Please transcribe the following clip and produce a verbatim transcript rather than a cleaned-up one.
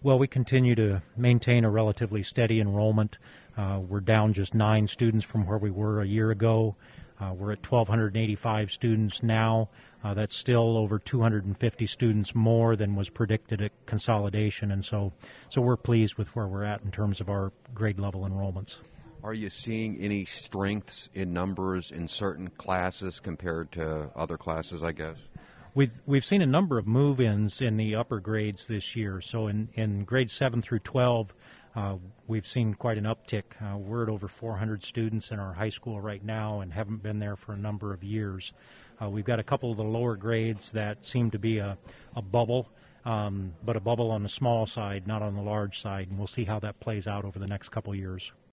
Well, we continue to maintain a relatively steady enrollment. Uh, we're down just nine students from where we were a year ago. Uh, we're at one thousand two hundred eighty-five students now. Uh, that's still over two hundred fifty students more than was predicted at consolidation, and so, so we're pleased with where we're at in terms of our grade level enrollments. Are you seeing any strengths in numbers in certain classes compared to other classes, I guess? We've we've seen a number of move-ins in the upper grades this year. So in, in grades seven through twelve, uh, we've seen quite an uptick. Uh, we're at over four hundred students in our high school right now and haven't been there for a number of years. Uh, we've got a couple of the lower grades that seem to be a, a bubble, um, but a bubble on the small side, not on the large side, and we'll see how that plays out over the next couple of years.